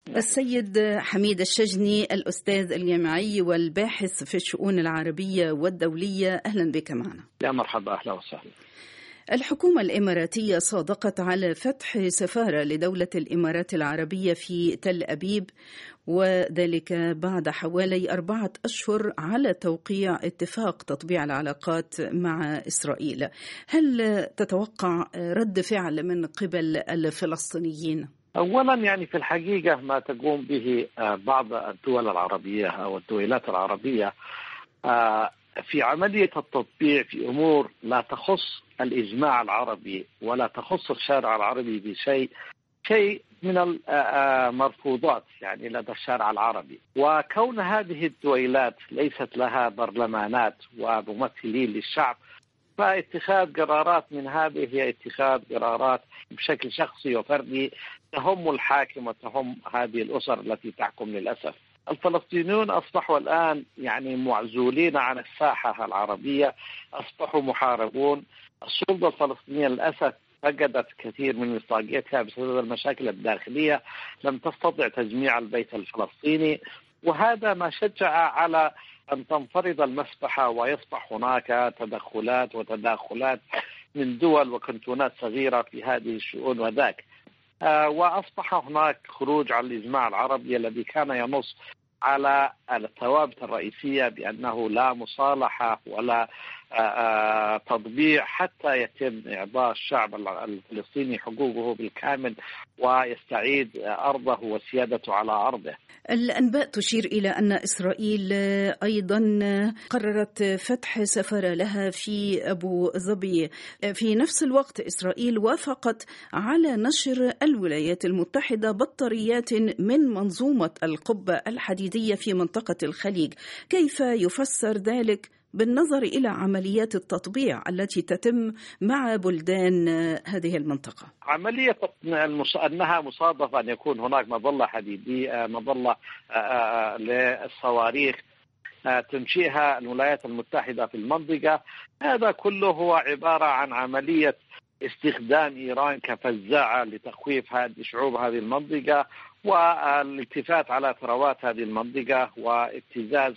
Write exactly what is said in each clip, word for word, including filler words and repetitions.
السيد حميد الشجني، الأستاذ الجامعي والباحث في الشؤون العربية والدولية، أهلا بك معنا. يا مرحبا، أهلا وسهلا. الحكومة الإماراتية صادقت على فتح سفارة لدولة الإمارات العربية في تل أبيب، وذلك بعد حوالي أربعة أشهر على توقيع اتفاق تطبيع العلاقات مع إسرائيل. هل تتوقع رد فعل من قبل الفلسطينيين؟ أولا يعني في الحقيقة ما تقوم به بعض الدول العربية أو الدولات العربية في عملية التطبيع في أمور لا تخص الإجماع العربي ولا تخص الشارع العربي بشيء شيء من المرفوضات يعني لدى الشارع العربي. وكون هذه الدولات ليست لها برلمانات وممثلين للشعب، فاتخاذ قرارات من هذه هي اتخاذ قرارات بشكل شخصي وفردي تهم الحاكم وتهم هذه الأسر التي تحكم. للأسف الفلسطينيون أصبحوا الآن يعني معزولين عن الساحة العربية، أصبحوا محاربون. السلطة الفلسطينية للأسف فقدت كثير من مصداقيتها بسبب المشاكل الداخلية، لم تستطع تجميع البيت الفلسطيني، وهذا ما شجع على أن تنفرض المسبحة ويصبح هناك تدخلات وتداخلات من دول وكنتونات صغيرة في هذه الشؤون وذاك. آه وأصبح هناك خروج عن الإجماع العربي الذي كان ينص على الثوابت الرئيسية بأنه لا مصالحة ولا آه آه تطبيع حتى يتم إعطاء الشعب الفلسطيني حقوقه بالكامل ويستعيد أرضه وسيادته على أرضه. الأنباء تشير إلى أن إسرائيل أيضا قررت فتح سفارة لها في أبو ظبي. في نفس الوقت إسرائيل وافقت على نشر الولايات المتحدة بطاريات من منظومة القبة الحديدية في منطقة الخليج. كيف يفسر ذلك بالنظر إلى عمليات التطبيع التي تتم مع بلدان هذه المنطقة؟ عملية أنها مصادفة أن يكون هناك مظلة حديدية، مظلة للصواريخ تنشئها الولايات المتحدة في المنطقة، هذا كله هو عبارة عن عملية استخدام إيران كفزاعة لتخويف هذه شعوب هذه المنطقة والالتفات على ثروات هذه المنطقة وابتزاز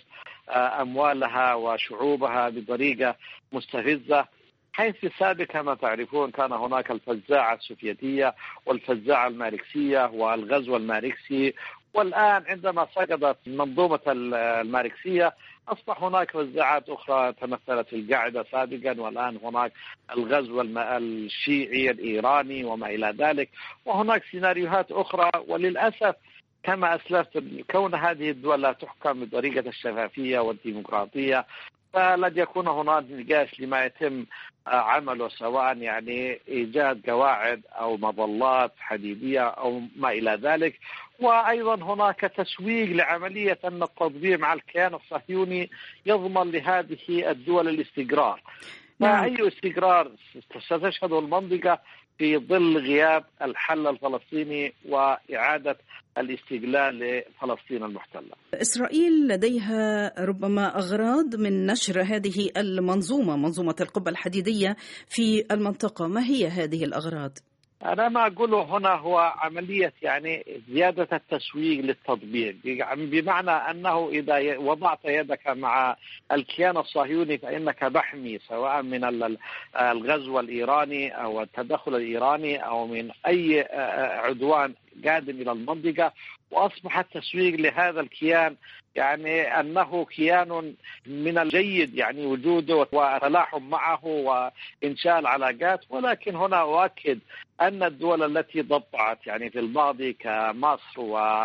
أموالها وشعوبها بطريقة مستفزة. حيث في السابق كما تعرفون كان هناك الفزاعة السوفيتية والفزاعة الماركسية والغزو الماركسي، والآن عندما سقطت منظومة الماركسية أصبح هناك فزاعات أخرى تمثلت القاعدة سابقا، والآن هناك الغزو الشيعي الإيراني وما إلى ذلك، وهناك سيناريوهات أخرى. وللأسف كما أسلفت كون هذه الدول لا تحكم بطريقة الشفافية والديمقراطية، فلن يكون هناك نقاش لما يتم عمله، سواء يعني إيجاد قواعد أو مظلات حديدية أو ما إلى ذلك. وأيضا هناك تسويق لعملية أن التطبيع مع الكيان الصهيوني يضمن لهذه الدول الاستقرار. فأي استقرار ستشهده المنطقة في ظل غياب الحل الفلسطيني وإعادة الاستقلال لفلسطين المحتلة. إسرائيل لديها ربما أغراض من نشر هذه المنظومة، منظومة القبة الحديدية في المنطقة. ما هي هذه الأغراض؟ أنا ما أقوله هنا هو عملية يعني زيادة التسويق للتطبيع، بمعنى أنه إذا وضعت يدك مع الكيان الصهيوني فإنك محمي، سواء من الغزو الإيراني أو التدخل الإيراني أو من أي عدوان قادم إلى المنطقة. وأصبح التسويق لهذا الكيان يعني أنه كيان من الجيد يعني وجوده والتلاحم معه وإنشاء العلاقات. ولكن هنا أؤكد أن الدول التي ضبطت يعني في الماضي كمصر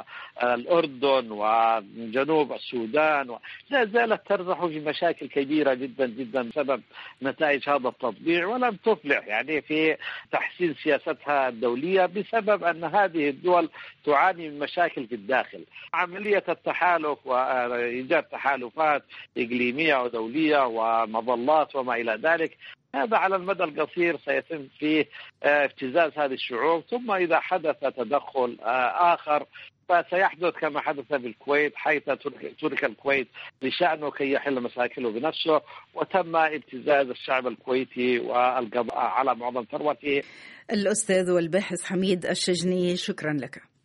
والأردن وجنوب السودان لا زالت ترزح في مشاكل كبيرة جدا جدا بسبب نتائج هذا التطبيع، ولم تفلح يعني في تحسين سياستها الدولية بسبب أن هذه الدول تعاني من مشاكل في الداخل. عملية التحالف وإيجاد تحالفات إقليمية ودولية ومظلات وما إلى ذلك، هذا على المدى القصير سيتم فيه ابتزاز هذه الشعوب، ثم إذا حدث تدخل آخر فسيحدث كما حدث بالكويت، حيث ترك الكويت لشأنه كي يحل مشاكله بنفسه، وتم ابتزاز الشعب الكويتي والقضاء على معظم ثروته. الأستاذ والباحث حميد الشجني، شكرا لك.